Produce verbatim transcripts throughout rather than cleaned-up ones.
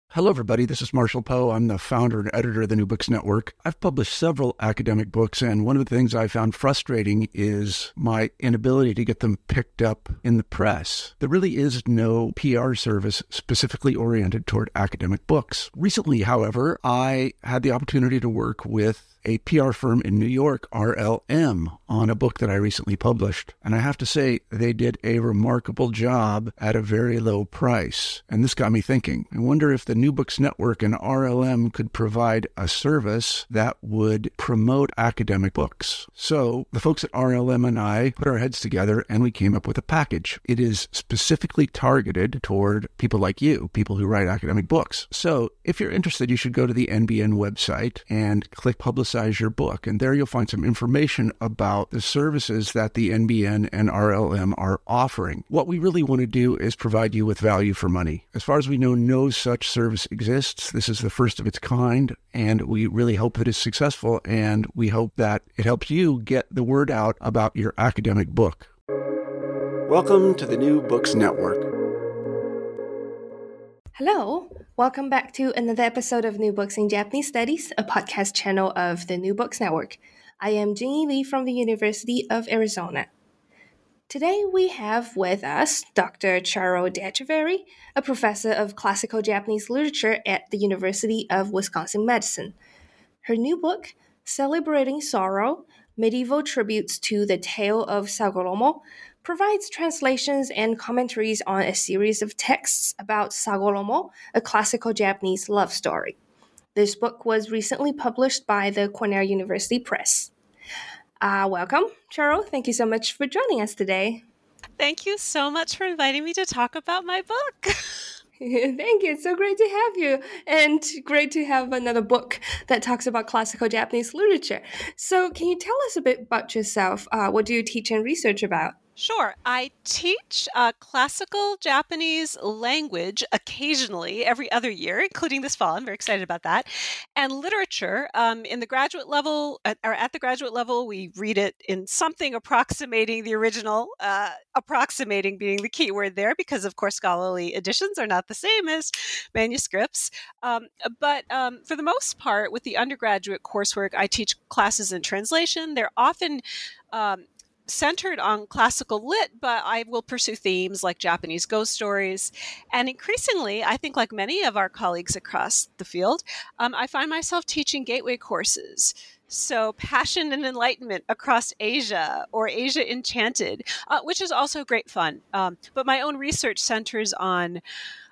Hello, everybody. This is Marshall Poe. I'm the founder and editor of the New Books Network. I've published several academic books, and one of the things I found frustrating is my inability to get them picked up in the press. There really is no P R service specifically oriented toward academic books. Recently, however, I had the opportunity to work with a P R firm in New York, R L M, on a book that I recently published. And I have to say, they did a remarkable job at a very low price. And this got me thinking. I wonder if the New Books Network and R L M could provide a service that would promote academic books. So the folks at R L M and I put our heads together and we came up with a package. It is specifically targeted toward people like you, people who write academic books. So if you're interested, you should go to the N B N website and click Publicize your book. And there you'll find some information about the services that the N B N and R L M are offering. What we really want to do is provide you with value for money. As far as we know, no such service exists. This is the first of its kind, and we really hope that it's successful, and we hope that it helps you get the word out about your academic book. Welcome to the New Books Network. Hello, welcome back to another episode of New Books in Japanese Studies, a podcast channel of the New Books Network. I am Jinyi Lee from the University of Arizona. Today we have with us Doctor Charo DeEcheverry, a professor of classical Japanese literature at the University of Wisconsin-Madison. Her new book, Celebrating Sorrow, Medieval Tributes to the Tale of Sagoromo, provides translations and commentaries on a series of texts about Sagoromo, a classical Japanese love story. This book was recently published by the Cornell University Press. Uh, welcome, Charo. Thank you so much for joining us today. Thank you so much for inviting me to talk about my book. Thank you. It's so great to have you, and great to have another book that talks about classical Japanese literature. So can you tell us a bit about yourself? Uh, what do you teach and research about? Sure. I teach uh, classical Japanese language occasionally every other year, including this fall. I'm very excited about that. And literature um, in the graduate level, at, or at the graduate level, we read it in something approximating the original, uh, approximating being the key word there, because of course scholarly editions are not the same as manuscripts. Um, but um, for the most part, with the undergraduate coursework, I teach classes in translation. They're often um, centered on classical lit, but I will pursue themes like Japanese ghost stories. And increasingly, I think like many of our colleagues across the field, um, I find myself teaching gateway courses. So Passion and Enlightenment Across Asia, or Asia Enchanted, uh, which is also great fun. Um, but my own research centers on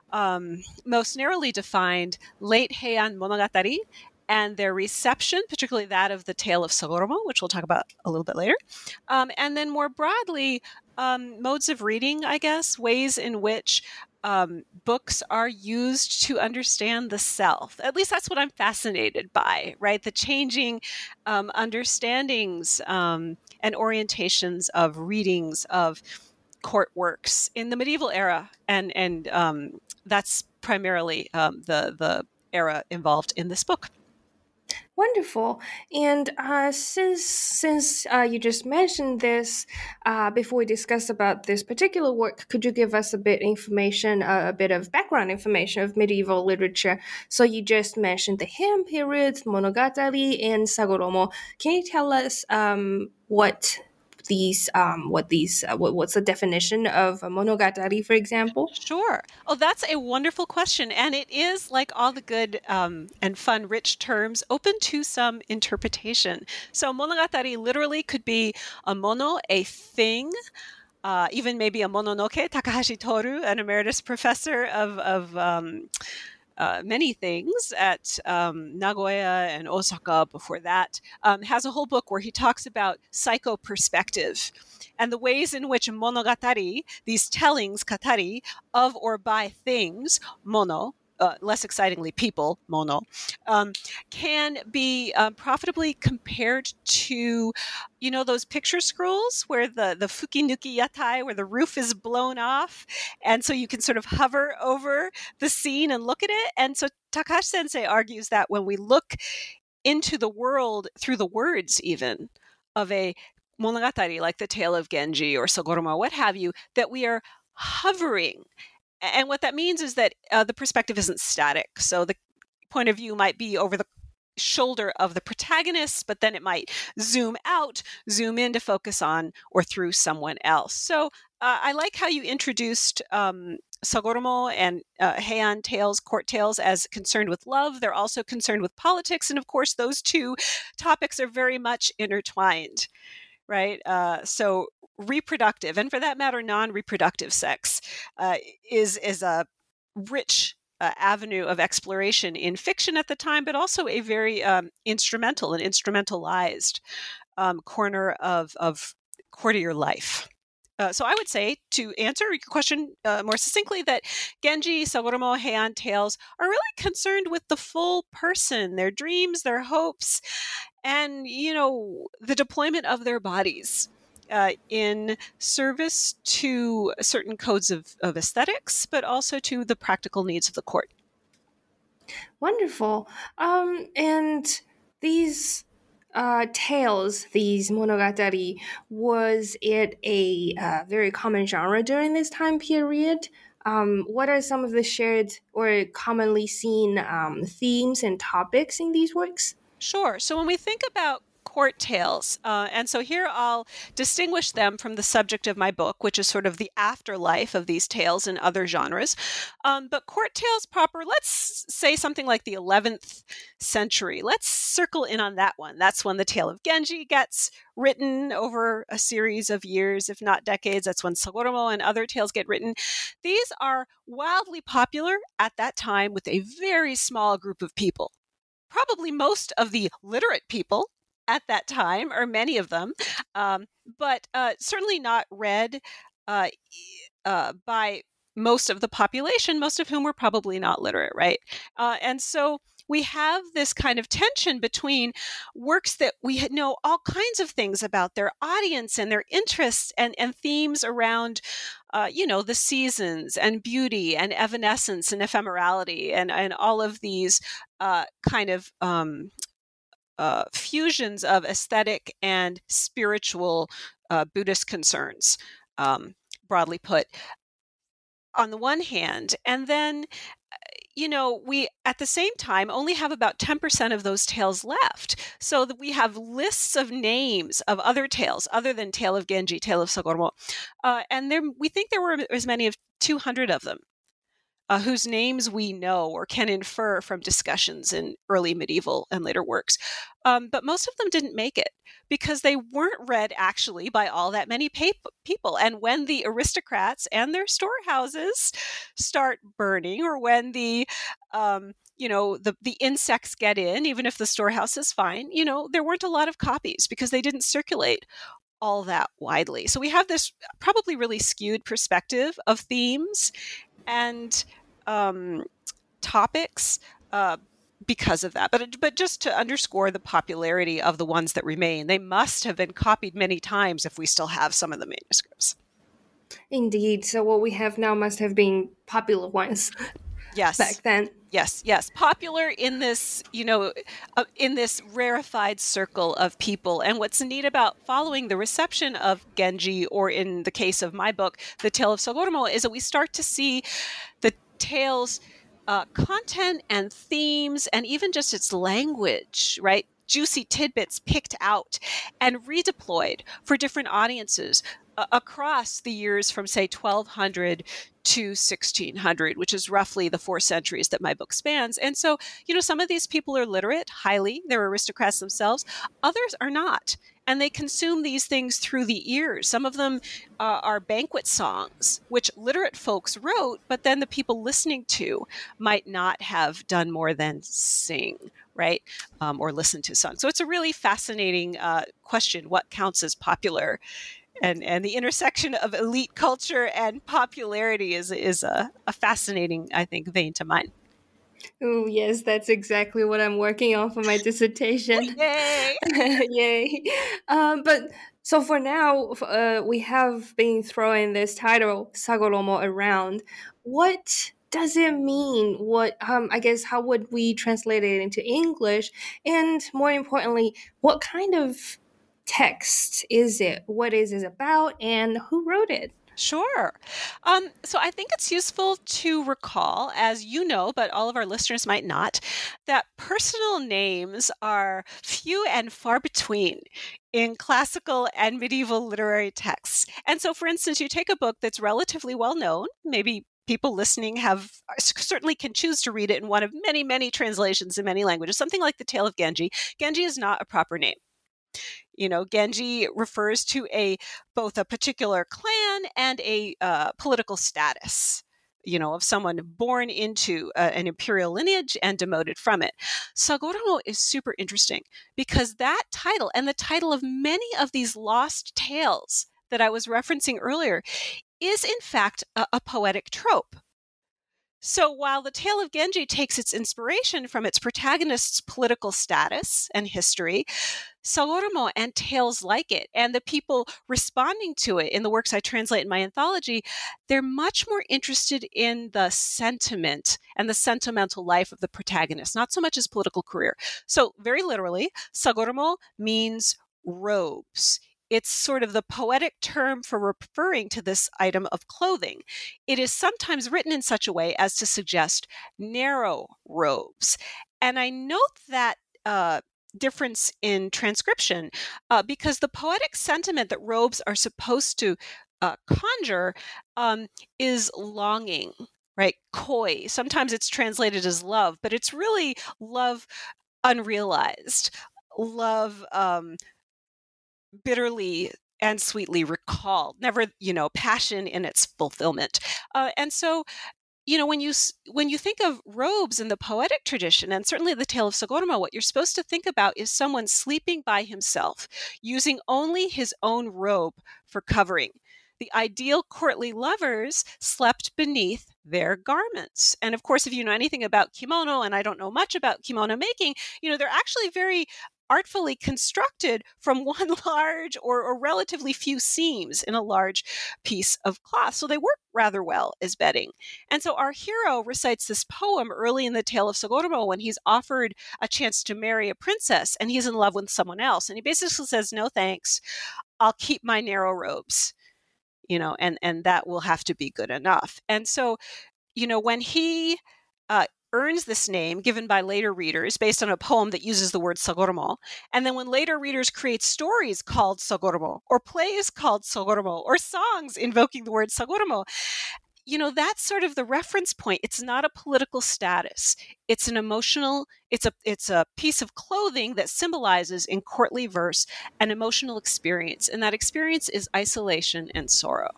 um, most narrowly defined late Heian monogatari, and their reception, particularly that of the Tale of Sagoromo, which we'll talk about a little bit later. Um, and then more broadly, um, modes of reading, I guess, ways in which um, books are used to understand the self. At least that's what I'm fascinated by, right? The changing um, understandings um, and orientations of readings of court works in the medieval era. And, and um, that's primarily um, the, the era involved in this book. Wonderful. And uh, since since uh, you just mentioned this, uh, before we discuss about this particular work, could you give us a bit information, uh, a bit of background information of medieval literature? So you just mentioned the Heian period, Monogatari, and Sagoromo. Can you tell us um, what these um, what these uh, what, what's the definition of a monogatari, for example? Sure. Oh, that's a wonderful question. And it is, like all the good um, and fun, rich terms, open to some interpretation. So monogatari literally could be a mono, a thing, uh, even maybe a mononoke. Takahashi Toru, an emeritus professor of, of um, Uh, many things at um, Nagoya and Osaka before that, um, has a whole book where he talks about psycho-perspective and the ways in which monogatari, these tellings, katari, of or by things, mono, uh, less excitingly people, mono, um, can be um, profitably compared to, you know, those picture scrolls where the, the fukinuki yatai, where the roof is blown off. And so you can sort of hover over the scene and look at it. And so Takahashi Sensei argues that when we look into the world through the words even of a monogatari, like the tale of Genji or Sagoromo, what have you, that we are hovering and what that means is that uh, the perspective isn't static. So the point of view might be over the shoulder of the protagonist, but then it might zoom out, zoom in to focus on or through someone else. So uh, I like how you introduced um, Sagoromo and uh, Heian tales, court tales, as concerned with love. They're also concerned with politics. And of course, those two topics are very much intertwined, right? Uh, so reproductive, and for that matter, non-reproductive sex uh, is, is a rich Uh, avenue of exploration in fiction at the time, but also a very um, instrumental and instrumentalized um, corner of, of courtier life. Uh, so I would say, to answer your question uh, more succinctly, that Genji, Sagoromo, Heian tales are really concerned with the full person, their dreams, their hopes, and, you know, the deployment of their bodies Uh, in service to certain codes of, of aesthetics, but also to the practical needs of the court. Wonderful. Um, and these uh, tales, these monogatari, was it a uh, very common genre during this time period? Um, what are some of the shared or commonly seen um, themes and topics in these works? Sure. So when we think about court tales, uh, and so here I'll distinguish them from the subject of my book, which is sort of the afterlife of these tales in other genres. Um, but court tales proper, let's say something like the eleventh century. Let's circle in on that one. That's when the tale of Genji gets written over a series of years, if not decades. That's when Sagoromo and other tales get written. These are wildly popular at that time with a very small group of people. Probably most of the literate people at that time, or many of them, um, but uh, certainly not read uh, uh, by most of the population, most of whom were probably not literate, right? Uh, and so we have this kind of tension between works that we know all kinds of things about their audience and their interests and, and themes around, uh, you know, the seasons and beauty and evanescence and ephemerality and, and all of these uh, kind of um, uh, fusions of aesthetic and spiritual uh, Buddhist concerns, um, broadly put, on the one hand. And then you know, we at the same time only have about ten percent of those tales left. So that we have lists of names of other tales other than Tale of Genji, Tale of Sagoromo. Uh, and there, we think there were as many as two hundred of them uh, whose names we know or can infer from discussions in early medieval and later works. Um, but most of them didn't make it because they weren't read actually by all that many pa- people. And when the aristocrats and their storehouses start burning, or when the, um, you know, the, the insects get in, even if the storehouse is fine, you know, there weren't a lot of copies because they didn't circulate all that widely. So we have this probably really skewed perspective of themes and um, topics, uh, because of that. But but just to underscore the popularity of the ones that remain, they must have been copied many times if we still have some of the manuscripts. Indeed. So what we have now must have been popular ones. Yes. Back then. Yes, yes. Popular in this, you know, uh, in this rarefied circle of people. And what's neat about following the reception of Genji, or in the case of my book, The Tale of Sagoromo, is that we start to see the tale's uh, content and themes and even just its language, right? Juicy tidbits picked out and redeployed for different audiences uh, across the years from, say, twelve hundred to sixteen hundred, which is roughly the four centuries that my book spans. And so, you know, some of these people are literate, highly, they're aristocrats themselves. Others are not. And they consume these things through the ears. Some of them uh, are banquet songs, which literate folks wrote, but then the people listening to might not have done more than sing, right? Um, or listen to songs. So it's a really fascinating uh, question, what counts as popular? And and the intersection of elite culture and popularity is is a, a fascinating, I think, vein to mine. Oh, yes, that's exactly what I'm working on for my dissertation. Yay! Yay. Um, but so for now, uh, we have been throwing this title, Sagoromo, around. What does it mean? What, um, I guess, how would we translate it into English? And more importantly, what kind of text is it? What is it about? And who wrote it? Sure. Um, so I think it's useful to recall, as you know, but all of our listeners might not, that personal names are few and far between in classical and medieval literary texts. And so, for instance, you take a book that's relatively well known, maybe people listening have certainly can choose to read it in one of many, many translations in many languages, something like The Tale of Genji. Genji is not a proper name. You know, Genji refers to a both a particular clan and a uh, political status, you know, of someone born into uh, an imperial lineage and demoted from it. Sagoromo is super interesting because that title and the title of many of these lost tales that I was referencing earlier is in fact a, a poetic trope. So while the tale of Genji takes its inspiration from its protagonist's political status and history, Sagoromo and tales like it, and the people responding to it in the works I translate in my anthology, they're much more interested in the sentiment and the sentimental life of the protagonist, not so much his political career. So very literally, Sagoromo means robes. It's sort of the poetic term for referring to this item of clothing. It is sometimes written in such a way as to suggest narrow robes. And I note that uh, difference in transcription uh, because the poetic sentiment that robes are supposed to uh, conjure um, is longing, right? Koi. Sometimes it's translated as love, but it's really love unrealized, love um, bitterly and sweetly recalled, never, you know, passion in its fulfillment. Uh, and so, you know, when you when you think of robes in the poetic tradition, and certainly the tale of Sagoromo, what you're supposed to think about is someone sleeping by himself, using only his own robe for covering. The ideal courtly lovers slept beneath their garments. And of course, if you know anything about kimono, and I don't know much about kimono making, you know, they're actually very artfully constructed from one large or, or relatively few seams in a large piece of cloth. So they work rather well as bedding. And so our hero recites this poem early in the tale of Sagoromo when he's offered a chance to marry a princess and he's in love with someone else. And he basically says, no thanks, I'll keep my narrow robes, you know, and, and that will have to be good enough. And so, you know, when he uh, earns this name given by later readers based on a poem that uses the word Sagoromo. And then when later readers create stories called Sagoromo or plays called Sagoromo or songs invoking the word Sagoromo, you know, that's sort of the reference point. It's not a political status. It's an emotional, it's a it's a piece of clothing that symbolizes in courtly verse an emotional experience. And that experience is isolation and sorrow.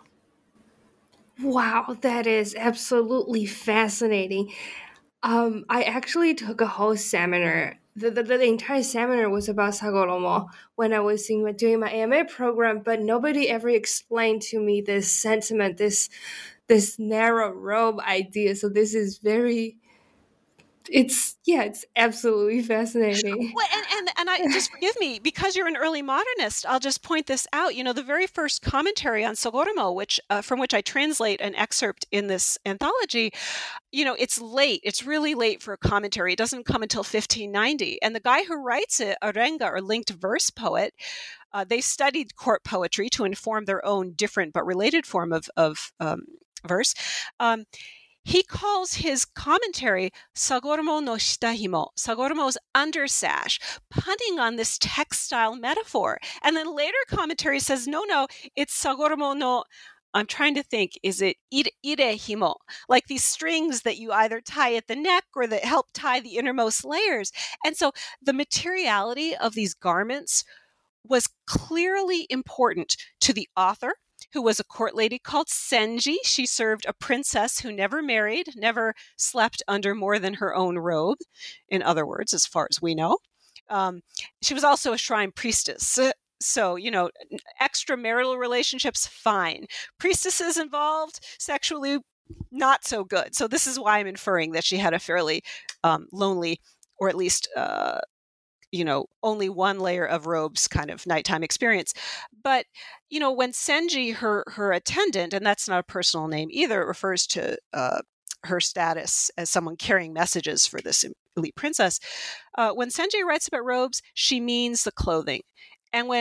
Wow, that is absolutely fascinating. Um, I actually took a whole seminar. The, the, the entire seminar was about Sagoromo when I was in, doing my A M A program, but nobody ever explained to me this sentiment, this this narrow robe idea. So this is very, it's, yeah, it's absolutely fascinating. Well, and, and, and I just forgive me, because you're an early modernist, I'll just point this out. You know, the very first commentary on Sagoromo, which uh, from which I translate an excerpt in this anthology, you know, it's late. It's really late for a commentary. It doesn't come until fifteen ninety. And the guy who writes it, a renga or linked verse poet, uh, they studied court poetry to inform their own different but related form of, of um, verse. Um, He calls his commentary Sagoromo no shitahimo, Sagoromo's undersash, punning on this textile metaphor. And then later commentary says, no, no, it's Sagoromo no, I'm trying to think, is it ire himo, like these strings that you either tie at the neck or that help tie the innermost layers. And so the materiality of these garments was clearly important to the author, who was a court lady called Senji. She served a princess who never married, never slept under more than her own robe, in other words, as far as we know. Um, she was also a shrine priestess. So, you know, extramarital relationships, fine. Priestesses involved, sexually, not so good. So this is why I'm inferring that she had a fairly um, lonely, or at least uh, you know, only one layer of robes kind of nighttime experience. But, you know, when Senji, her her attendant, and that's not a personal name either, it refers to uh, her status as someone carrying messages for this elite princess. Uh, when Senji writes about robes, she means the clothing. And when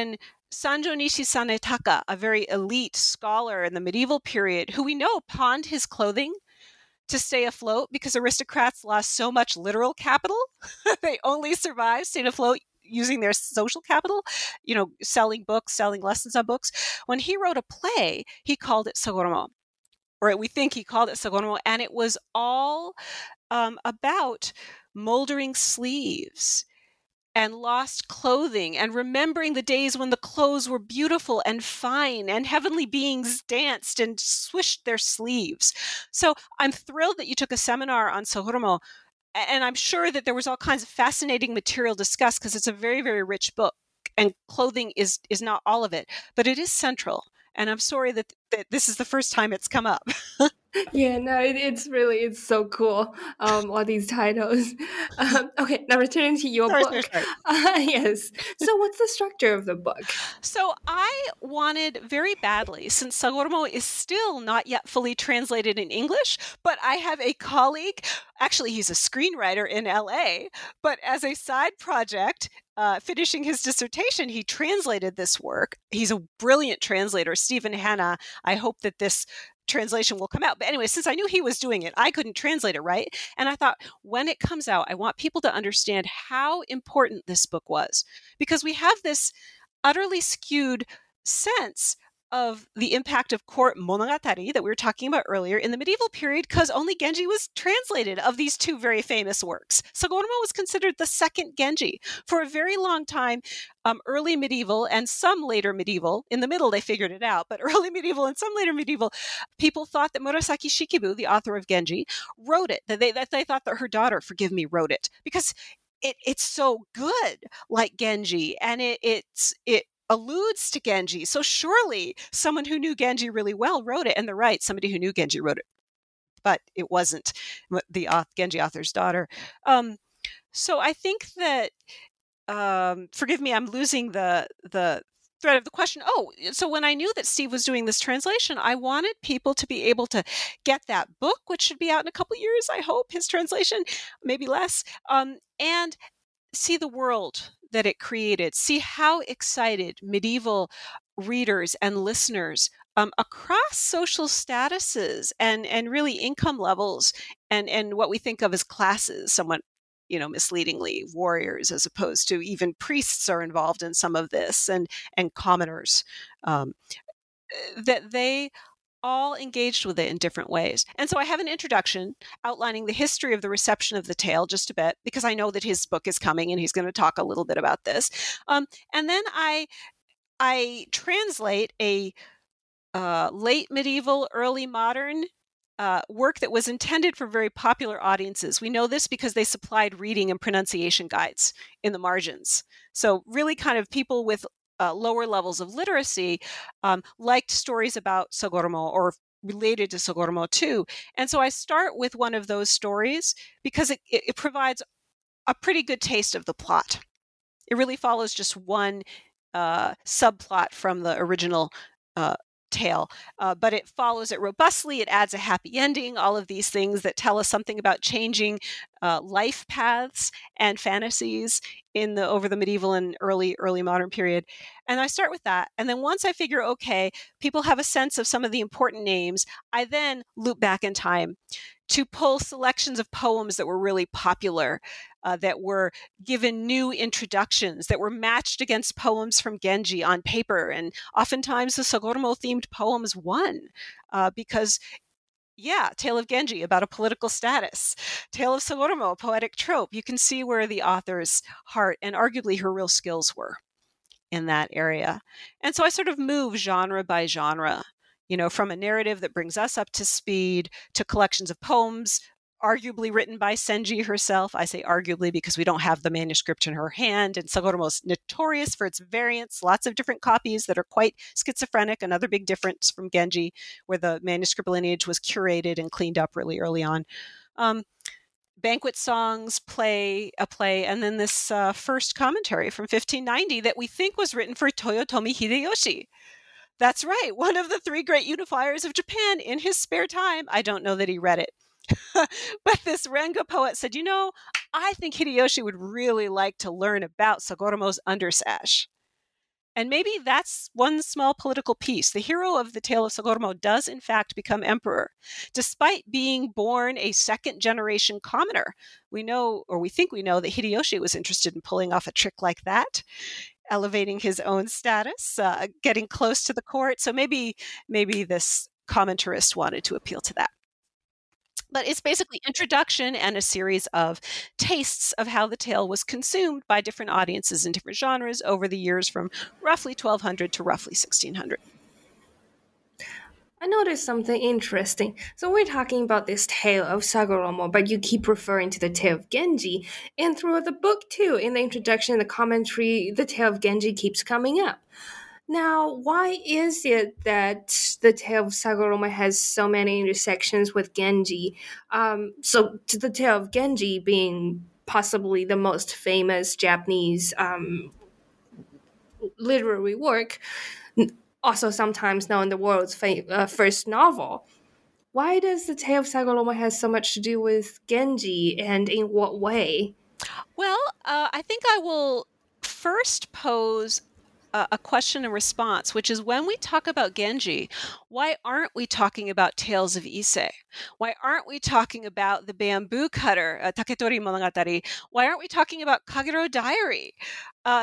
Sanjo Nishi Sanetaka, a very elite scholar in the medieval period, who we know pawned his clothing to stay afloat because aristocrats lost so much literal capital. They only survived, stayed afloat using their social capital, you know, selling books, selling lessons on books. When he wrote a play, he called it Sagoromo, or we think he called it Sagoromo, and it was all um, about moldering sleeves and lost clothing and remembering the days when the clothes were beautiful and fine and heavenly beings danced and swished their sleeves. So I'm thrilled that you took a seminar on Sagoromo, and I'm sure that there was all kinds of fascinating material discussed because it's a very, very rich book, and clothing is is not all of it, but it is central. And I'm sorry that, that this is the first time it's come up. Yeah, no, it, it's really, it's so cool, um, all these titles. Um, okay, now returning to your Sorry, book. sorry, sorry. Uh, yes. So what's the structure of the book? So I wanted very badly, since Sagoromo is still not yet fully translated in English, but I have a colleague, actually he's a screenwriter in L A, but as a side project, uh, finishing his dissertation, he translated this work. He's a brilliant translator, Stephen Hanna. I hope that this translation will come out. But anyway, since I knew he was doing it, I couldn't translate it, right? And I thought, when it comes out, I want people to understand how important this book was, because we have this utterly skewed sense of the impact of court monogatari that we were talking about earlier in the medieval period, because only Genji was translated of these two very famous works. Sagoromo was considered the second Genji. For a very long time, um, early medieval and some later medieval, in the middle they figured it out, but early medieval and some later medieval, people thought that Murasaki Shikibu, the author of Genji, wrote it, that they, that they thought that her daughter, forgive me, wrote it, because it, it's so good like Genji, and it, it's, it, alludes to Genji. So surely someone who knew Genji really well wrote it. And they're right, somebody who knew Genji wrote it, but it wasn't the Genji author's daughter. Um, so I think that, um, forgive me, I'm losing the the thread of the question. Oh, so when I knew that Steve was doing this translation, I wanted people to be able to get that book, which should be out in a couple years, I hope, his translation, maybe less, um, and see the world that it created, see how excited medieval readers and listeners um, across social statuses and, and really income levels and, and what we think of as classes, somewhat, you know, misleadingly, warriors as opposed to even priests are involved in some of this, and, and commoners, um, that they all engaged with it in different ways. And so I have an introduction outlining the history of the reception of the tale just a bit, because I know that his book is coming and he's going to talk a little bit about this. Um, and then I I translate a uh, late medieval, early modern uh, work that was intended for very popular audiences. We know this because they supplied reading and pronunciation guides in the margins. So really kind of people with Uh, lower levels of literacy um, liked stories about Sagoromo or related to Sagoromo too. And so I start with one of those stories because it, it, it provides a pretty good taste of the plot. It really follows just one uh, subplot from the original uh, tale, uh, but it follows it robustly. It adds a happy ending, all of these things that tell us something about changing uh, life paths and fantasies in the over the medieval and early early modern period. And I start with that. And then once I figure, okay, people have a sense of some of the important names, I then loop back in time to pull selections of poems that were really popular, uh, that were given new introductions, that were matched against poems from Genji on paper. And oftentimes the Sagoromo-themed poems won uh, because, yeah, Tale of Genji about a political status, Tale of Sagoromo, a poetic trope. You can see where the author's heart and arguably her real skills were in that area. And so I sort of move genre by genre, you know, from a narrative that brings us up to speed to collections of poems, arguably written by Senji herself. I say arguably because we don't have the manuscript in her hand, and Sagoromo's notorious for its variants, lots of different copies that are quite schizophrenic, another big difference from Genji, where the manuscript lineage was curated and cleaned up really early on. Um, banquet songs, play, a play, and then this uh, first commentary from fifteen ninety that we think was written for Toyotomi Hideyoshi. That's right, one of the three great unifiers of Japan in his spare time. I don't know that he read it. But this Renga poet said, you know, I think Hideyoshi would really like to learn about Sagoromo's undersash. And maybe that's one small political piece. The hero of the tale of Sagoromo does, in fact, become emperor, despite being born a second-generation commoner. We know, or we think we know, that Hideyoshi was interested in pulling off a trick like that, elevating his own status, uh, getting close to the court. So maybe, maybe this commentarist wanted to appeal to that. But it's basically introduction and a series of tastes of how the tale was consumed by different audiences in different genres over the years from roughly twelve hundred to roughly sixteen hundred. I noticed something interesting. So we're talking about this tale of Sagoromo, but you keep referring to the tale of Genji. And throughout the book too, in the introduction and the commentary, the tale of Genji keeps coming up. Now, why is it that the tale of Sagoromo has so many intersections with Genji? Um, so, to the tale of Genji being possibly the most famous Japanese um, literary work, also sometimes known the world's fa- uh, first novel. Why does the tale of Sagoromo have so much to do with Genji, and in what way? Well, uh, I think I will first pose a question and response, which is when we talk about Genji, why aren't we talking about Tales of Ise? Why aren't we talking about the bamboo cutter, uh, Taketori Monogatari? Why aren't we talking about Kagero Diary? Uh,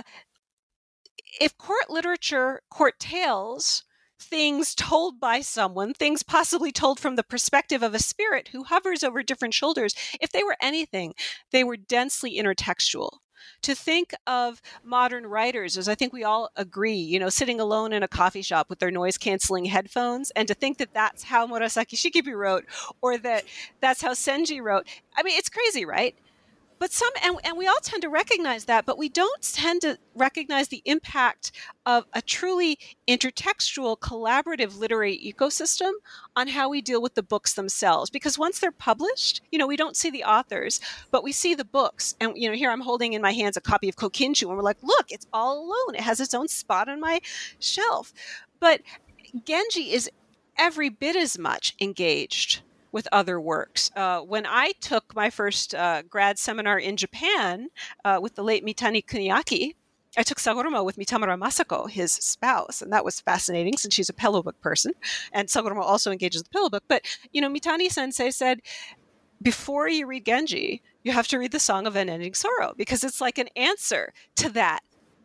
if court literature, court tales, things told by someone, things possibly told from the perspective of a spirit who hovers over different shoulders, if they were anything, they were densely intertextual. To think of modern writers, as I think we all agree, you know, sitting alone in a coffee shop with their noise-canceling headphones, and to think that that's how Murasaki Shikibu wrote, or that that's how Senji wrote. I mean, it's crazy, right? But some, and, and we all tend to recognize that, but we don't tend to recognize the impact of a truly intertextual, collaborative literary ecosystem on how we deal with the books themselves. Because once they're published, you know, we don't see the authors, but we see the books. And, you know, here I'm holding in my hands a copy of Kokinchu, and we're like, look, it's all alone. It has its own spot on my shelf. But Genji is every bit as much engaged with other works. Uh, when I took my first uh, grad seminar in Japan uh, with the late Mitani Kuniaki, I took Sagoromo with Mitamura Masako, his spouse, and that was fascinating since she's a pillow book person, and Sagoromo also engages the pillow book. But, you know, Mitani Sensei said, before you read Genji, you have to read the Song of Unending Sorrow, because it's like an answer to that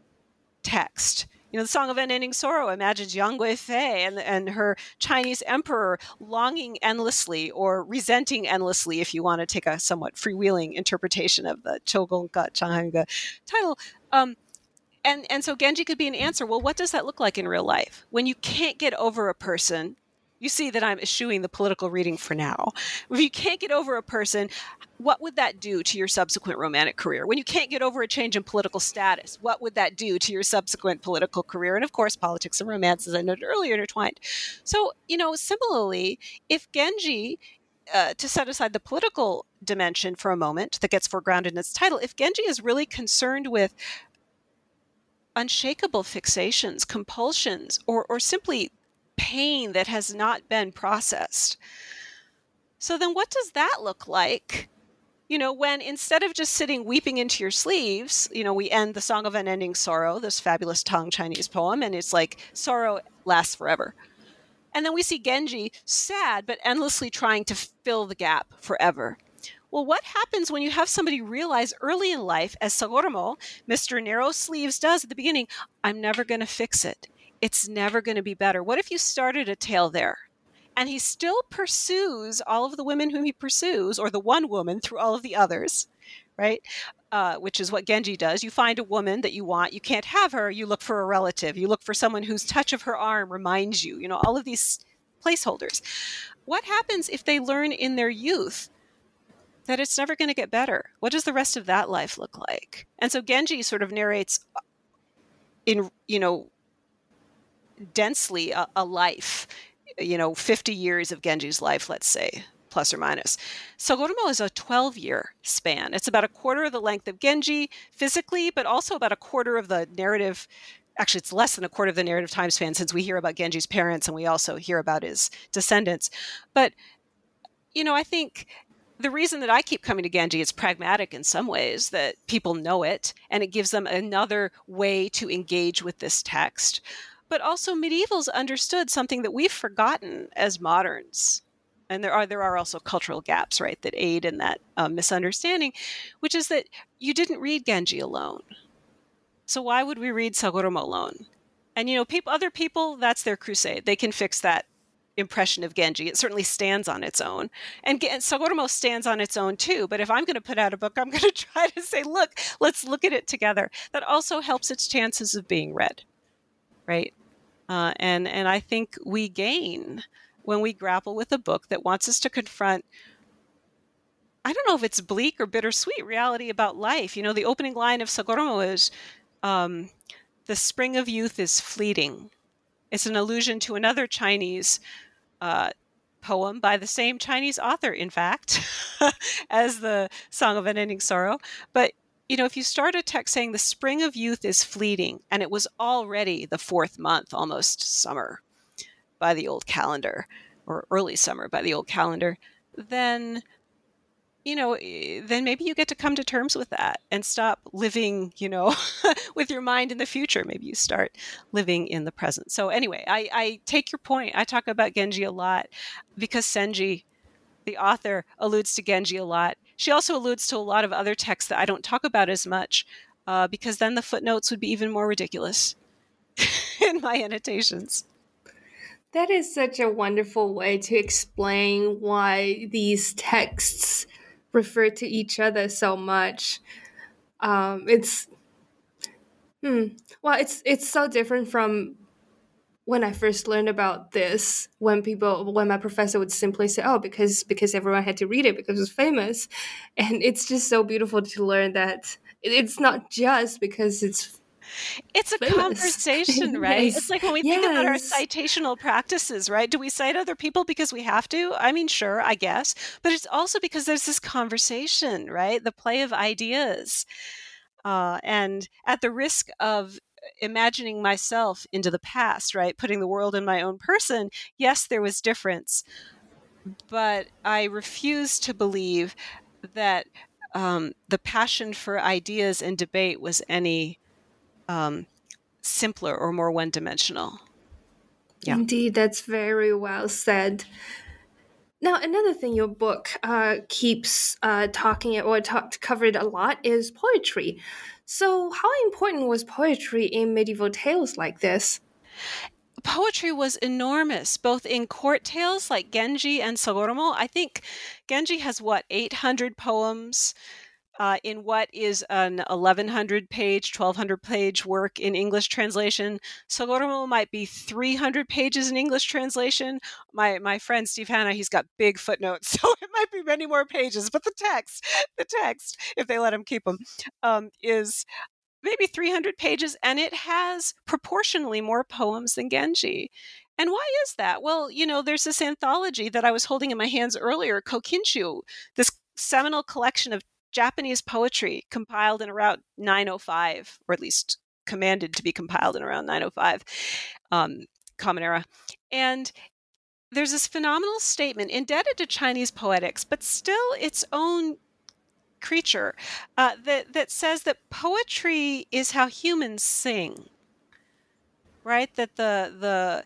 text. You know, the Song of Unending Sorrow imagines Yang Guifei and, and her Chinese emperor longing endlessly or resenting endlessly, if you want to take a somewhat freewheeling interpretation of the Chogonka Changhanga title. Um, and, and so Genji could be an answer. Well, what does that look like in real life? When you can't get over a person, you see that I'm eschewing the political reading for now. If you can't get over a person, what would that do to your subsequent romantic career? When you can't get over a change in political status, what would that do to your subsequent political career? And of course, politics and romance, as I noted earlier, intertwined. So, you know, similarly, if Genji, uh, to set aside the political dimension for a moment that gets foregrounded in its title, if Genji is really concerned with unshakable fixations, compulsions, or, or simply pain that has not been processed. So then what does that look like? You know, when instead of just sitting weeping into your sleeves, you know, we end the Song of Unending Sorrow, this fabulous Tang Chinese poem, and it's like sorrow lasts forever. And then we see Genji sad, but endlessly trying to fill the gap forever. Well, what happens when you have somebody realize early in life, as Sagoromo, Mister Narrow Sleeves does at the beginning, I'm never going to fix it. It's never going to be better. What if you started a tale there? And he still pursues all of the women whom he pursues, or the one woman through all of the others, right? Uh, which is what Genji does. You find a woman that you want. You can't have her. You look for a relative. You look for someone whose touch of her arm reminds you, you know, all of these placeholders. What happens if they learn in their youth that it's never going to get better? What does the rest of that life look like? And so Genji sort of narrates in, you know, densely a, a life, you know, fifty years of Genji's life, let's say, plus or minus. Sagoromo is a twelve-year span. It's about a quarter of the length of Genji physically, but also about a quarter of the narrative. Actually, it's less than a quarter of the narrative time span, since we hear about Genji's parents and we also hear about his descendants. But, you know, I think the reason that I keep coming to Genji is pragmatic in some ways, that people know it, and it gives them another way to engage with this text. But also medievals understood something that we've forgotten as moderns. And there are there are also cultural gaps, right, that aid in that um, misunderstanding, which is that you didn't read Genji alone. So why would we read Sagoromo alone? And, you know, people, other people, that's their crusade. They can fix that impression of Genji. It certainly stands on its own. And, and Sagoromo stands on its own too. But if I'm going to put out a book, I'm going to try to say, look, let's look at it together. That also helps its chances of being read, right? Uh, and, and I think we gain when we grapple with a book that wants us to confront, I don't know if it's bleak or bittersweet reality about life. You know, the opening line of Sagoromo is, um, the spring of youth is fleeting. It's an allusion to another Chinese uh, poem by the same Chinese author, in fact, as the Song of Unending Sorrow. But, you know, if you start a text saying the spring of youth is fleeting, and it was already the fourth month, almost summer by the old calendar, or early summer by the old calendar, then, you know, then maybe you get to come to terms with that and stop living, you know, with your mind in the future. Maybe you start living in the present. So anyway, I, I take your point. I talk about Genji a lot because Senji, the author, alludes to Genji a lot. She also alludes to a lot of other texts that I don't talk about as much uh, because then the footnotes would be even more ridiculous in my annotations. That is such a wonderful way to explain why these texts refer to each other so much. Um, it's hmm, well, it's it's so different from when I first learned about this. When people, when my professor would simply say, "Oh, because because everyone had to read it because it was famous," and it's just so beautiful to learn that it's not just because it's. It's a famous conversation, right? Yes. It's like when we yes. think about our citational practices, right? Do we cite other people because we have to? I mean, sure, I guess. But it's also because there's this conversation, right? The play of ideas. Uh, and at the risk of imagining myself into the past, right? Putting the world in my own person, yes, there was difference. But I refuse to believe that um, the passion for ideas and debate was any Um, simpler or more one-dimensional. Yeah. Indeed, that's very well said. Now, another thing your book uh, keeps uh, talking or talked covered a lot is poetry. So, how important was poetry in medieval tales like this? Poetry was enormous, both in court tales like Genji and Sagoromo. I think Genji has, what, eight hundred poems uh, in what is an eleven hundred page, twelve hundred page work in English translation. Sagoromo might be three hundred pages in English translation. My my friend Steve Hanna, he's got big footnotes, so it might be many more pages. But the text, the text, if they let him keep them, um, is maybe three hundred pages, and it has proportionally more poems than Genji. And why is that? Well, you know, there's this anthology that I was holding in my hands earlier, Kokinshu, this seminal collection of Japanese poetry compiled in around nine oh five, or at least commanded to be compiled in around nine oh five, um, Common Era. And there's this phenomenal statement indebted to Chinese poetics, but still its own creature, uh, that, that says that poetry is how humans sing, right? That the, the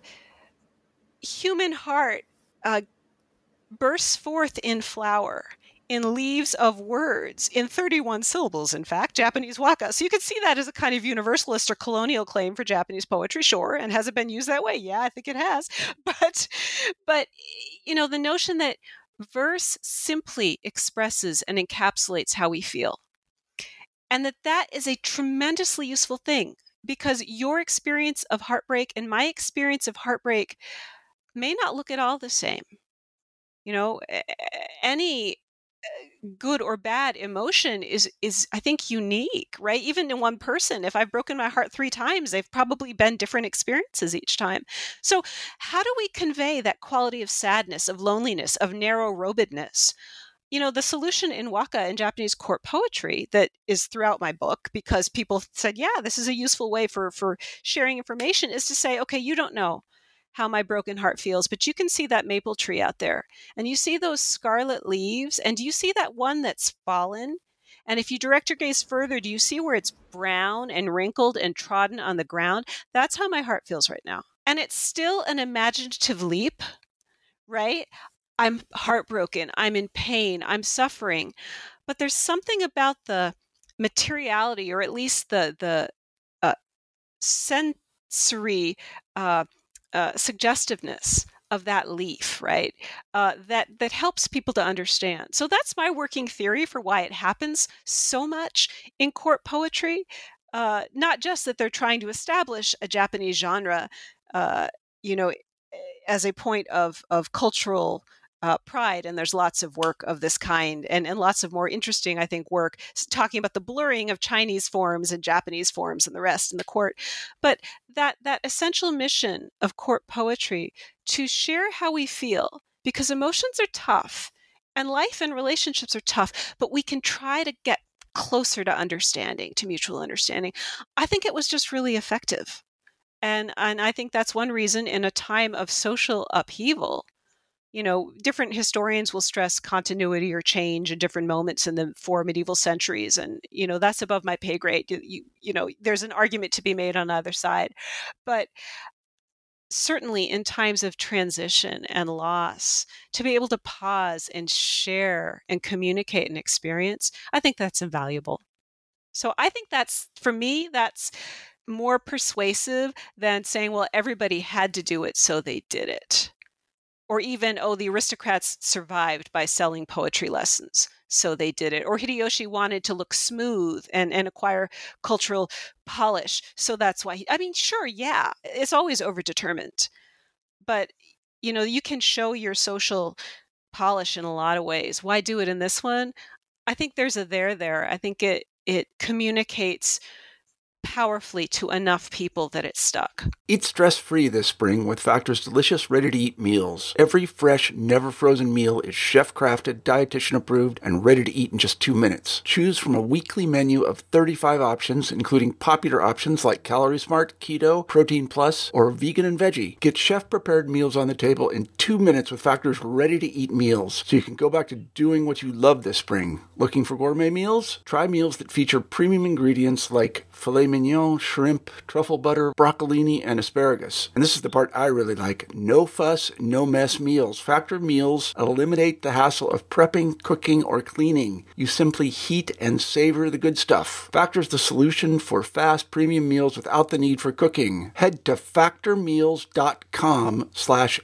human heart uh, bursts forth in flower, in leaves of words, in thirty-one syllables, in fact, Japanese waka. So you could see that as a kind of universalist or colonial claim for Japanese poetry, sure. And has it been used that way? Yeah, I think it has. But, but you know, the notion that verse simply expresses and encapsulates how we feel, and that that is a tremendously useful thing, because your experience of heartbreak and my experience of heartbreak may not look at all the same. You know, any good or bad emotion is, is I think, unique, right? Even in one person, if I've broken my heart three times, they've probably been different experiences each time. So how do we convey that quality of sadness, of loneliness, of narrow-robedness? You know, the solution in waka and Japanese court poetry that is throughout my book, because people said, yeah, this is a useful way for, for sharing information, is to say, okay, you don't know how my broken heart feels, but you can see that maple tree out there, and you see those scarlet leaves, and do you see that one that's fallen? And if you direct your gaze further, do you see where it's brown and wrinkled and trodden on the ground? That's how my heart feels right now. And it's still an imaginative leap, right? I'm heartbroken. I'm in pain. I'm suffering. But there's something about the materiality, or at least the the uh, sensory uh, uh, suggestiveness of that leaf, right? Uh, that that helps people to understand. So that's my working theory for why it happens so much in court poetry. Uh, not just that they're trying to establish a Japanese genre, uh, you know, as a point of of cultural uh, pride, and there's lots of work of this kind, and, and lots of more interesting, I think, work talking about the blurring of Chinese forms and Japanese forms and the rest in the court. But that that essential mission of court poetry to share how we feel, because emotions are tough, and life and relationships are tough, but we can try to get closer to understanding, to mutual understanding. I think it was just really effective. And and I think that's one reason, in a time of social upheaval, you know, different historians will stress continuity or change in different moments in the four medieval centuries. And, you know, that's above my pay grade. You, you, you know, there's an argument to be made on either side. But certainly in times of transition and loss, to be able to pause and share and communicate an experience, I think that's invaluable. So I think that's, for me, that's more persuasive than saying, well, everybody had to do it, so they did it. Or even, oh, the aristocrats survived by selling poetry lessons, so they did it. Or Hideyoshi wanted to look smooth and, and acquire cultural polish, so that's why he, I mean, sure, yeah, it's always overdetermined. But, you know, you can show your social polish in a lot of ways. Why do it in this one? I think there's a there there. I think it it communicates powerfully to enough people that it stuck. Eat stress-free this spring with Factor's delicious ready-to-eat meals. Every fresh, never-frozen meal is chef-crafted, dietitian-approved, and ready to eat in just two minutes. Choose from a weekly menu of thirty-five options, including popular options like Calorie Smart, Keto, Protein Plus, or Vegan and Veggie. Get chef-prepared meals on the table in two minutes with Factor's ready-to-eat meals, so you can go back to doing what you love this spring. Looking for gourmet meals? Try meals that feature premium ingredients like filet mignon, shrimp, truffle butter, broccolini, and asparagus. And this is the part I really like. No fuss, no mess meals. Factor meals eliminate the hassle of prepping, cooking, or cleaning. You simply heat and savor the good stuff. Factor's the solution for fast premium meals without the need for cooking. Head to factormeals.com slash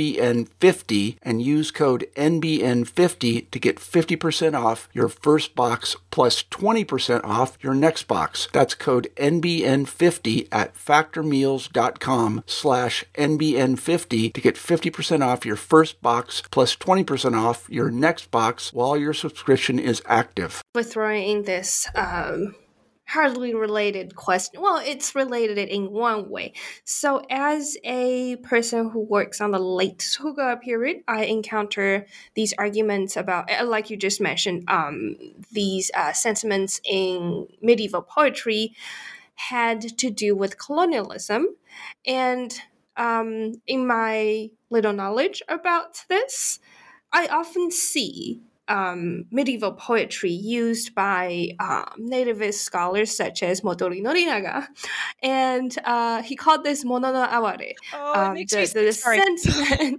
NBN50 and use code N B N fifty to get fifty percent off your first box plus twenty percent off your next box. That's code N B N fifty at factormeals.com slash NBN50 to get fifty percent off your first box plus twenty percent off your next box while your subscription is active. We're throwing in this um, hardly related question. Well, it's related in one way. So as a person who works on the late Tokugawa period, I encounter these arguments about, like you just mentioned, um, these uh, sentiments in medieval poetry had to do with colonialism. And um, in my little knowledge about this, I often see um, medieval poetry used by um, nativist scholars such as Motori Norinaga. And uh, he called this mono no aware. Oh, um, it makes the, me the sorry. sentiment.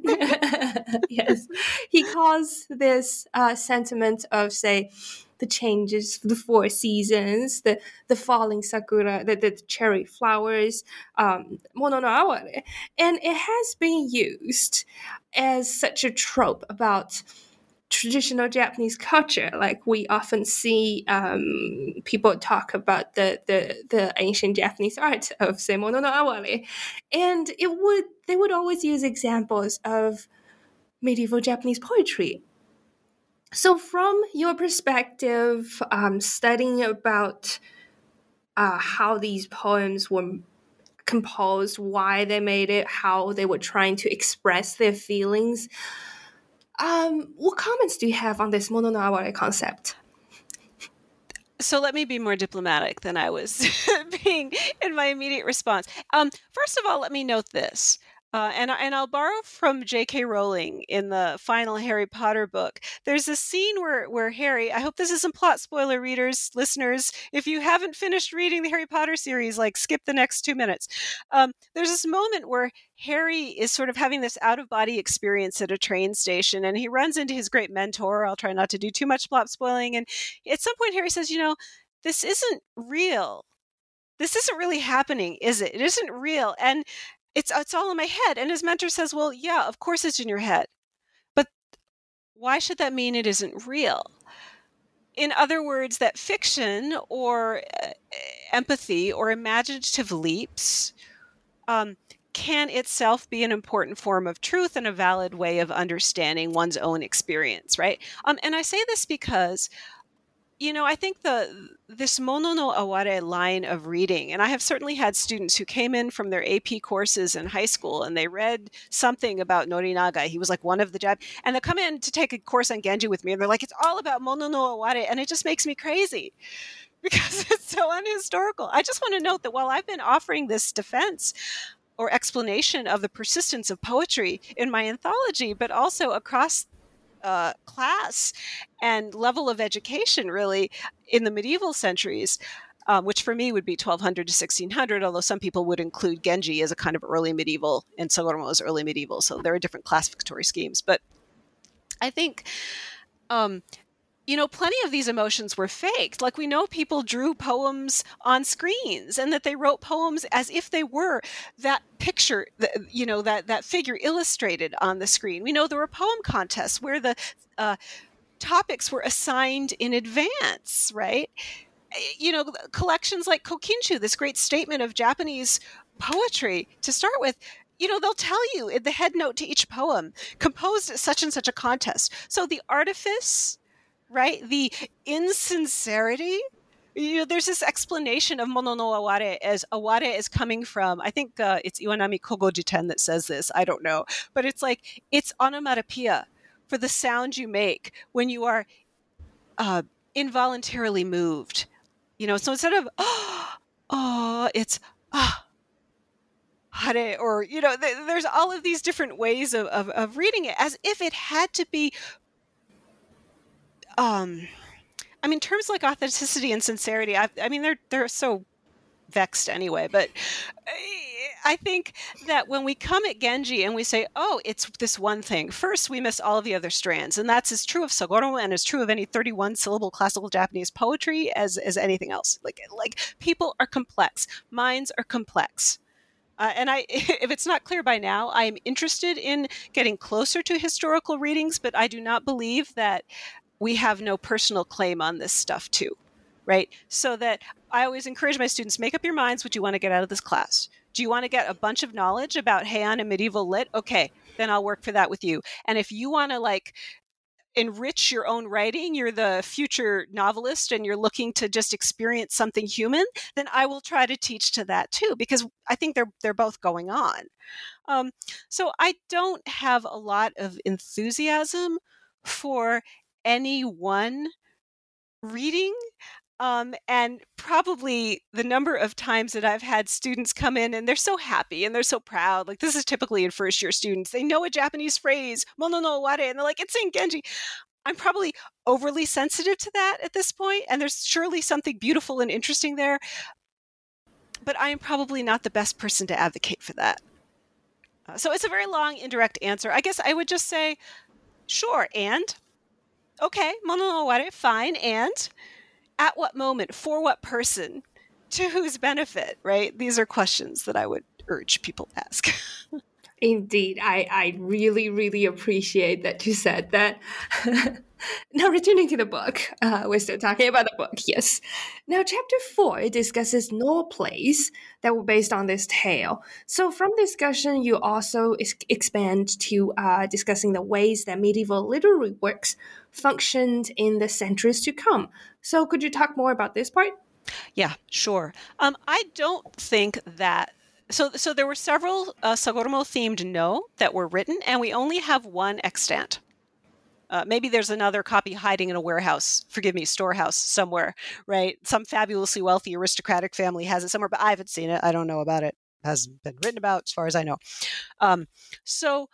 Yes. He calls this uh, sentiment of, say, the changes, the four seasons, the, the falling sakura, the, the cherry flowers, um, mono no aware. And it has been used as such a trope about traditional Japanese culture. Like we often see um, people talk about the, the, the ancient Japanese art of, say, mono no aware. And it would they would always use examples of medieval Japanese poetry. So from your perspective, um, studying about uh, how these poems were composed, why they made it, how they were trying to express their feelings, um, what comments do you have on this mono no aware concept? So let me be more diplomatic than I was being in my immediate response. Um, first of all, let me note this. Uh, and and I'll borrow from J K. Rowling in the final Harry Potter book. There's a scene where where Harry, I hope this isn't plot spoiler, readers, listeners. If you haven't finished reading the Harry Potter series, like skip the next two minutes. Um, there's this moment where Harry is sort of having this out-of-body experience at a train station, and he runs into his great mentor. I'll try not to do too much plot spoiling. And at some point, Harry says, you know, this isn't real. This isn't really happening, is it? It isn't real. And It's it's all in my head. And his mentor says, well, yeah, of course it's in your head. But why should that mean it isn't real? In other words, that fiction or uh, empathy or imaginative leaps um, can itself be an important form of truth and a valid way of understanding one's own experience, right? Um, and I say this because you know, I think the this Mono no Aware line of reading, and I have certainly had students who came in from their A P courses in high school and they read something about Norinaga. He was like one of the Jap, and they come in to take a course on Genji with me, and they're like, it's all about Mono no Aware, and it just makes me crazy because it's so unhistorical. I just want to note that while I've been offering this defense or explanation of the persistence of poetry in my anthology, but also across Uh, class and level of education, really, in the medieval centuries, um, which for me would be twelve hundred to sixteen hundred, although some people would include Genji as a kind of early medieval and Sagoromo as early medieval. So there are different classificatory schemes. But I think, um, you know, plenty of these emotions were faked. Like we know people drew poems on screens and that they wrote poems as if they were that picture, you know, that, that figure illustrated on the screen. We know there were poem contests where the uh, topics were assigned in advance, right? You know, collections like Kokinchu, this great statement of Japanese poetry to start with, you know, they'll tell you in the head note to each poem, composed at such and such a contest. So the artifice, right? The insincerity. You know, there's this explanation of Mono no Aware as Aware is coming from, I think uh, it's Iwanami Kogojiten that says this, I don't know. But it's like, it's onomatopoeia for the sound you make when you are uh, involuntarily moved. You know, so instead of, oh, oh it's, ah, hare, or, you know, th- there's all of these different ways of, of, of reading it as if it had to be Um, I mean, terms like authenticity and sincerity, I, I mean, they're they're so vexed anyway. But I think that when we come at Genji and we say, oh, it's this one thing, first we miss all of the other strands. And that's as true of Sagoromo and as true of any thirty-one syllable classical Japanese poetry as, as anything else. Like, like people are complex. Minds are complex. Uh, and I, if it's not clear by now, I am interested in getting closer to historical readings, but I do not believe that we have no personal claim on this stuff too, right? So that I always encourage my students, make up your minds what you want to get out of this class. Do you want to get a bunch of knowledge about Heian and medieval lit? Okay, then I'll work for that with you. And if you want to like enrich your own writing, you're the future novelist and you're looking to just experience something human, then I will try to teach to that too, because I think they're they're both going on. Um, so I don't have a lot of enthusiasm for any one reading. Um, and probably the number of times that I've had students come in and they're so happy and they're so proud. Like this is typically in first year students. They know a Japanese phrase, mono no aware, and they're like, it's in Genji. I'm probably overly sensitive to that at this point, and there's surely something beautiful and interesting there. But I am probably not the best person to advocate for that. Uh, so it's a very long, indirect answer. I guess I would just say, sure, and... Okay, mono no aware, fine, and at what moment, for what person, to whose benefit, right? These are questions that I would urge people to ask. Indeed, I, I really, really appreciate that you said that. Now, returning to the book, uh, we're still talking about the book, yes. Now, chapter four discusses Noh plays that were based on this tale. So from discussion, you also is- expand to uh, discussing the ways that medieval literary works functioned in the centuries to come. So could you talk more about this part? Yeah, sure. Um, I don't think that So, so there were several uh, Sagoromo-themed Noh that were written, and we only have one extant. Uh, maybe there's another copy hiding in a warehouse, forgive me, storehouse somewhere, right? Some fabulously wealthy aristocratic family has it somewhere, but I haven't seen it. I don't know about it. hasn't been written about as far as I know. Um, so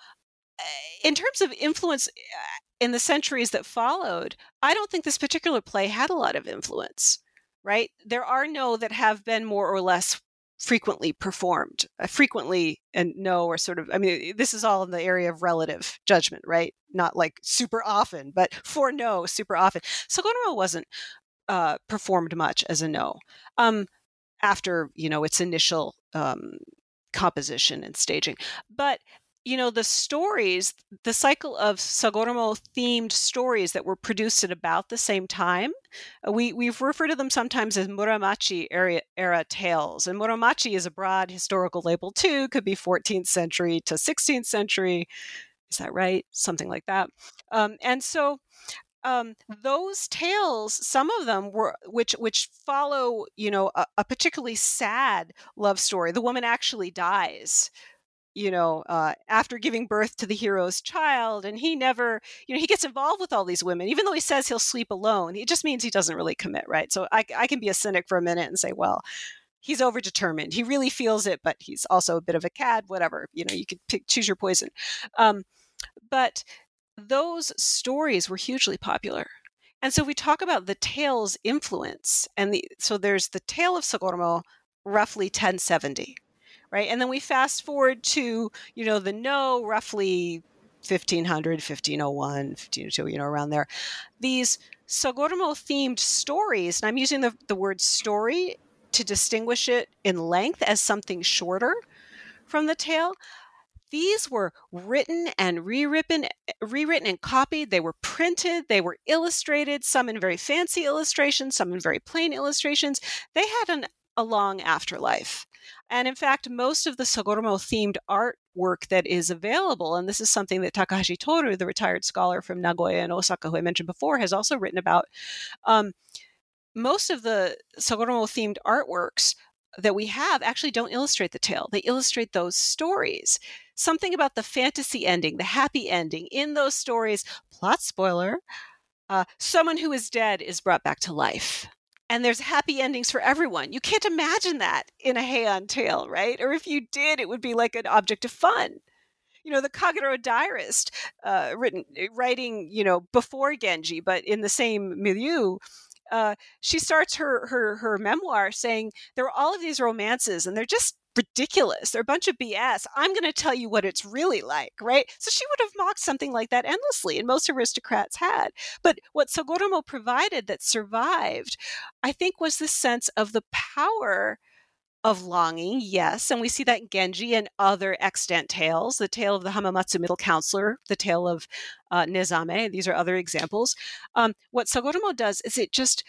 in terms of influence in the centuries that followed, I don't think this particular play had a lot of influence, right? There are no that have been more or less frequently performed. Uh, frequently and no are sort of, I mean, this is all in the area of relative judgment, right? Not like super often, but for no, super often. Sagoromo wasn't uh, performed much as a no um, after, you know, its initial um, composition and staging. But you know, the stories, the cycle of Sagoromo-themed stories that were produced at about the same time, uh, we, we've referred to them sometimes as Muromachi era, era tales. And Muromachi is a broad historical label too, could be fourteenth century to sixteenth century. Is that right? Something like that. Um, and so um, those tales, some of them were, which which follow, you know, a, a particularly sad love story. The woman actually dies, you know, uh, after giving birth to the hero's child. And he never, you know, he gets involved with all these women, even though he says he'll sleep alone. It just means he doesn't really commit, right? So I, I can be a cynic for a minute and say, well, he's overdetermined. He really feels it, but he's also a bit of a cad, whatever. You know, you could pick, choose your poison. Um, but those stories were hugely popular. And so we talk about the tale's influence. And the, so there's the tale of Sagoromo, roughly ten seventy. Right. And then we fast forward to, you know, the no, roughly fifteen hundred, fifteen oh one, fifteen oh two, you know, around there. These Sagoromo themed stories, and I'm using the, the word story to distinguish it in length as something shorter from the tale. These were written and rewritten, rewritten and copied. They were printed. They were illustrated, some in very fancy illustrations, some in very plain illustrations. They had an, a long afterlife. And in fact, most of the Sagoromo-themed artwork that is available, and this is something that Takahashi Toru, the retired scholar from Nagoya and Osaka, who I mentioned before, has also written about, um, most of the Sagoromo-themed artworks that we have actually don't illustrate the tale. They illustrate those stories. Something about the fantasy ending, the happy ending in those stories, plot spoiler, uh, someone who is dead is brought back to life. And there's happy endings for everyone. You can't imagine that in a Heian tale, right? Or if you did, it would be like an object of fun. You know, the Kagero diarist, uh, written, writing, you know, before Genji, but in the same milieu, uh, she starts her, her, her memoir saying, there are all of these romances and they're just ridiculous. They're a bunch of B S. I'm going to tell you what it's really like, right? So she would have mocked something like that endlessly, and most aristocrats had. But what Sagoromo provided that survived, I think, was this sense of the power of longing, yes, and we see that in Genji and other extant tales, the tale of the Hamamatsu middle counselor, the tale of uh, Nezame, these are other examples. Um, what Sagoromo does is it just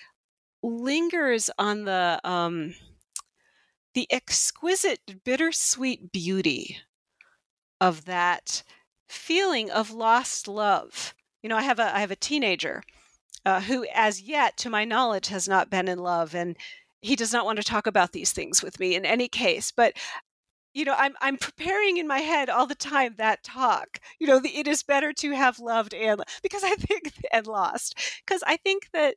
lingers on the... Um, the exquisite bittersweet beauty of that feeling of lost love. You know, I have a I have a teenager uh, who, as yet, to my knowledge, has not been in love, and he does not want to talk about these things with me in any case. But you know, I'm I'm preparing in my head all the time that talk. You know, the, it is better to have loved and because I think and lost because I think that,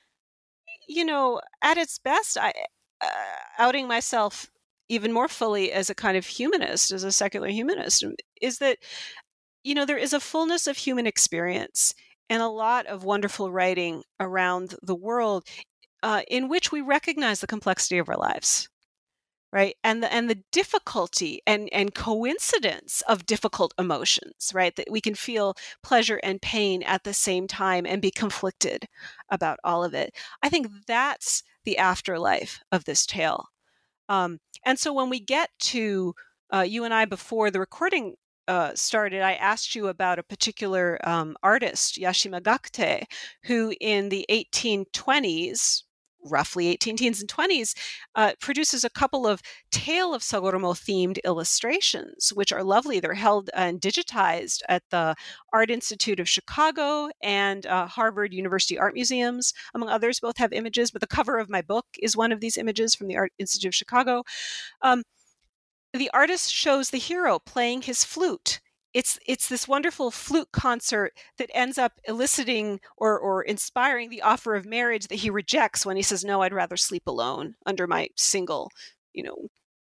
you know, at its best, I. Uh, outing myself even more fully as a kind of humanist, as a secular humanist, is that, you know, there is a fullness of human experience and a lot of wonderful writing around the world uh, in which we recognize the complexity of our lives, right? And the, and the difficulty and, and coincidence of difficult emotions, right? That we can feel pleasure and pain at the same time and be conflicted about all of it. I think that's the afterlife of this tale. Um, and so when we get to uh, you and I, before the recording uh, started, I asked you about a particular um, artist, Yashima Gakute, who in the eighteen twenties, roughly eighteen teens and twenties, uh, produces a couple of tale of Sagoromo-themed illustrations, which are lovely. They're held and digitized at the Art Institute of Chicago and uh, Harvard University Art Museums, among others. Both have images, but the cover of my book is one of these images from the Art Institute of Chicago. Um, the artist shows the hero playing his flute. It's it's this wonderful flute concert that ends up eliciting or or inspiring the offer of marriage that he rejects when he says, no, I'd rather sleep alone under my single, you know,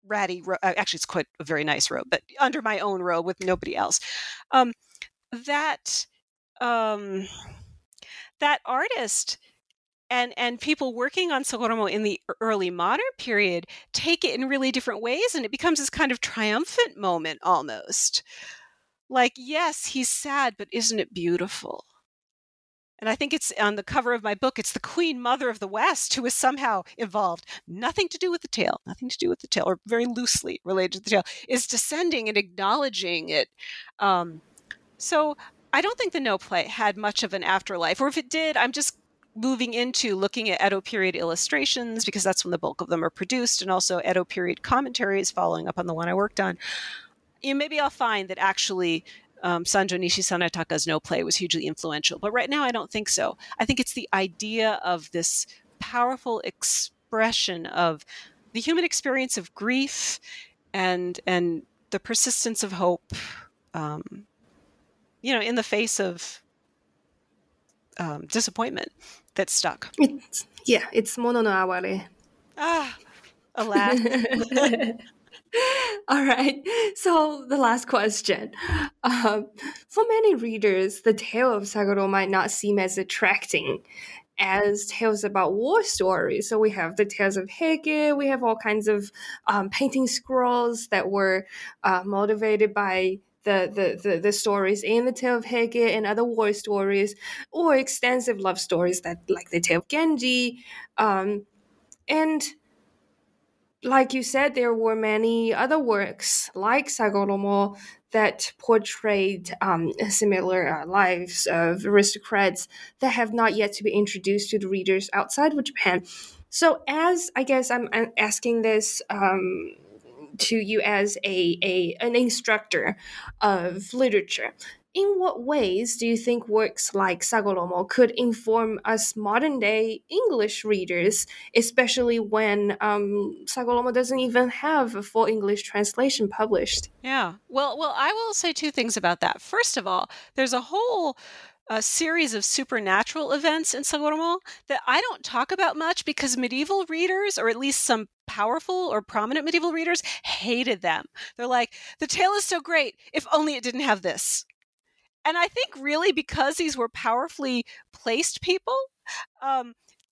ratty robe. Actually, it's quite a very nice robe, but under my own robe with nobody else. Um, that um, that artist and and people working on Sagoromo in the early modern period take it in really different ways, and it becomes this kind of triumphant moment almost. Like, yes, he's sad, but isn't it beautiful? And I think it's on the cover of my book, it's the Queen Mother of the West who is somehow involved. Nothing to do with the tale, nothing to do with the tale, or very loosely related to the tale, is descending and acknowledging it. Um, so I don't think the No play had much of an afterlife, or if it did, I'm just moving into looking at Edo period illustrations, because that's when the bulk of them are produced, and also Edo period commentaries following up on the one I worked on. You know, maybe I'll find that actually um, Sanjo Nishi-Sanetaka's No play was hugely influential. But right now, I don't think so. I think it's the idea of this powerful expression of the human experience of grief and and the persistence of hope, um, you know, in the face of um, disappointment that stuck. It's, yeah, it's Mono no Aware. Ah, alas. All right. So the last question. Um, for many readers, the tale of Sagoro might not seem as attracting as tales about war stories. So we have the tales of Hege, we have all kinds of um, painting scrolls that were uh, motivated by the, the, the, the stories in the tale of Hege and other war stories, or extensive love stories that like the tale of Genji. Um, and like you said, there were many other works like Sagoromo that portrayed um, similar uh, lives of aristocrats that have not yet to be introduced to the readers outside of Japan. So as, I guess I'm, I'm asking this um, to you as a, a an instructor of literature, in what ways do you think works like Sagoromo could inform us modern-day English readers, especially when um, Sagoromo doesn't even have a full English translation published? Yeah. Well, well, I will say two things about that. First of all, there's a whole a series of supernatural events in Sagoromo that I don't talk about much because medieval readers, or at least some powerful or prominent medieval readers, hated them. They're like, the tale is so great, if only it didn't have this. And I think really because these were powerfully placed people, um,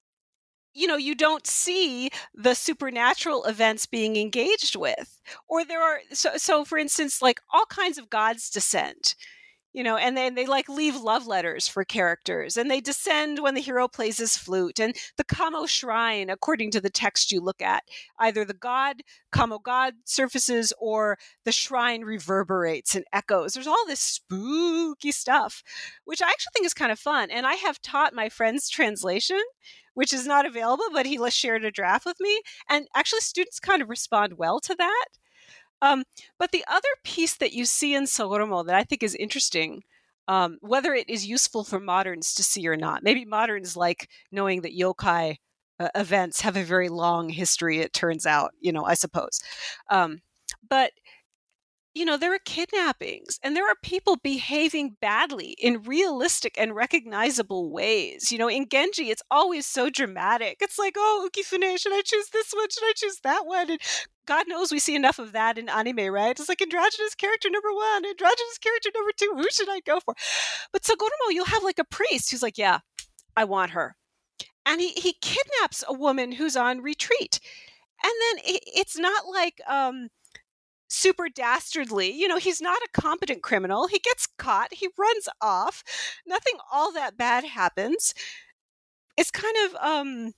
you know, you don't see the supernatural events being engaged with. Or there are, so, so for instance, like all kinds of gods descend. You know, and then they like leave love letters for characters, and they descend when the hero plays his flute. And the Kamo shrine, according to the text you look at, either the god, Kamo god surfaces, or the shrine reverberates and echoes. There's all this spooky stuff, which I actually think is kind of fun. And I have taught my friend's translation, which is not available, but he shared a draft with me. And actually students kind of respond well to that. Um, but the other piece that you see in Sagoromo that I think is interesting, um, whether it is useful for moderns to see or not, maybe moderns like knowing that yokai uh, events have a very long history, it turns out, you know, I suppose. Um, but you know, there are kidnappings and there are people behaving badly in realistic and recognizable ways. You know, in Genji, it's always so dramatic. It's like, oh, Ukifune, should I choose this one? Should I choose that one? And God knows we see enough of that in anime, right? It's like androgynous character number one, androgynous character number two. Who should I go for? But Sagoromo, you'll have like a priest who's like, yeah, I want her. And he, he kidnaps a woman who's on retreat. And then it, it's not like... um super dastardly. You know, he's not a competent criminal. He gets caught. He runs off. Nothing all that bad happens. It's kind of, um,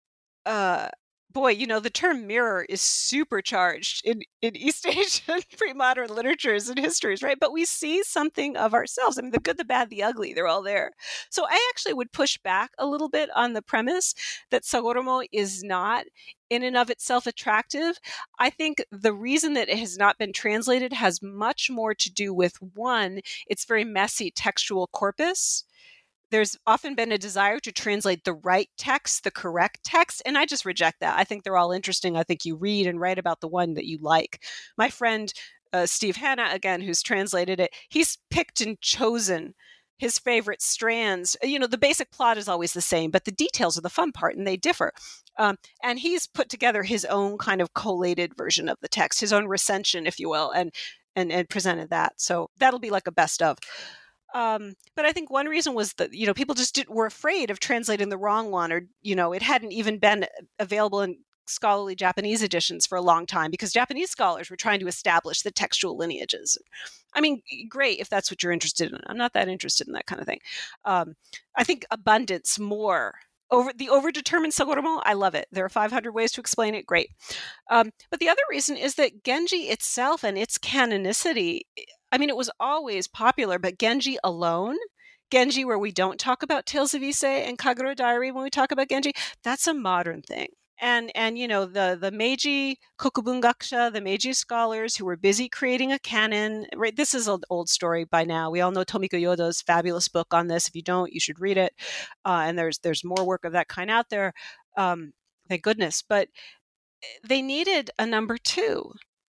uh, boy, you know, the term mirror is supercharged in, in East Asian pre-modern literatures and histories, right? But we see something of ourselves. I mean, the good, the bad, the ugly, they're all there. So I actually would push back a little bit on the premise that Sagoromo is not in and of itself attractive. I think the reason that it has not been translated has much more to do with, one, its very messy textual corpus. There's often been a desire to translate the right text, the correct text, and I just reject that. I think they're all interesting. I think you read and write about the one that you like. My friend uh, Steve Hanna, again, who's translated it, he's picked and chosen his favorite strands. You know, the basic plot is always the same, but the details are the fun part, and they differ. Um, and he's put together his own kind of collated version of the text, his own recension, if you will, and and and presented that. So that'll be like a best of. Um, but I think one reason was that, you know, people just did, were afraid of translating the wrong one, or, you know, it hadn't even been available in scholarly Japanese editions for a long time because Japanese scholars were trying to establish the textual lineages. I mean, great if that's what you're interested in. I'm not that interested in that kind of thing. Um, I think abundance more. Over the overdetermined Sagoromo, I love it. There are five hundred ways to explain it. Great. Um, but the other reason is that Genji itself and its canonicity, I mean, it was always popular, but Genji alone, Genji where we don't talk about Tales of Ise and Kagero Diary when we talk about Genji, that's a modern thing. And, and you know, the, the Meiji Kokubungakusha, the Meiji scholars who were busy creating a canon, right? This is an old story by now. We all know Tomiko Yodo's fabulous book on this. If you don't, you should read it. Uh, and there's there's more work of that kind out there. Um, thank goodness. But they needed a number two.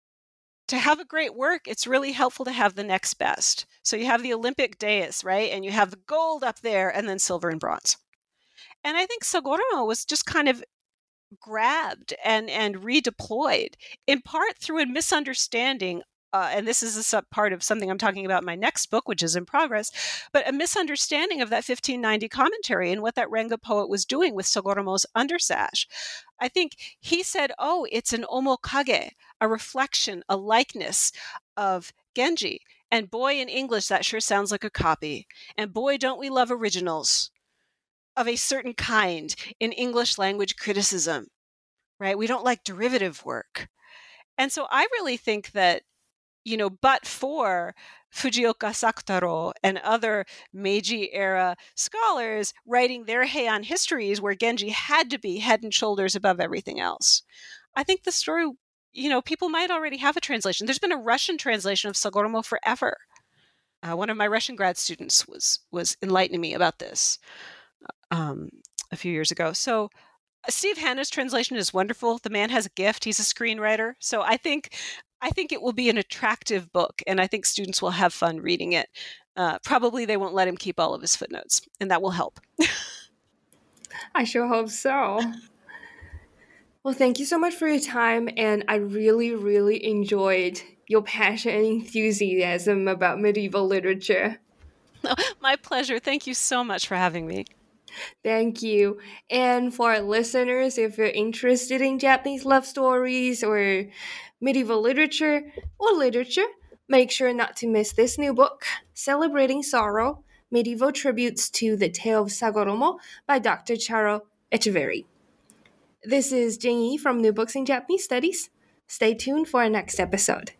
To have a great work, it's really helpful to have the next best. So you have the Olympic dais, right? And you have the gold up there and then silver and bronze. And I think Sagoromo was just kind of grabbed and, and redeployed, in part through a misunderstanding, uh, and this is a sub part of something I'm talking about in my next book, which is in progress, but a misunderstanding of that fifteen ninety commentary and what that Renga poet was doing with Sagoromo's undersash. I think he said, oh, it's an omokage, a reflection, a likeness of Genji. And boy, in English, that sure sounds like a copy. And boy, don't we love originals of a certain kind in English language criticism, right? We don't like derivative work. And so I really think that, you know, but for Fujioka Sakutaro and other Meiji era scholars writing their Heian histories where Genji had to be head and shoulders above everything else, I think the story, you know, people might already have a translation. There's been a Russian translation of Sagoromo forever. Uh, one of my Russian grad students was was enlightening me about this um, a few years ago. So uh, Steve Hanna's translation is wonderful. The man has a gift. He's a screenwriter. So I think I think it will be an attractive book, and I think students will have fun reading it. Uh, probably they won't let him keep all of his footnotes, and that will help. I sure hope so. Well, thank you so much for your time, and I really, really enjoyed your passion and enthusiasm about medieval literature. Oh, my pleasure. Thank you so much for having me. Thank you. And for our listeners, if you're interested in Japanese love stories or medieval literature or literature, make sure not to miss this new book, Celebrating Sorrow, Medieval Tributes to the Tale of Sagoromo by Doctor Charo Echeverry. This is Jing Yi from New Books in Japanese Studies. Stay tuned for our next episode.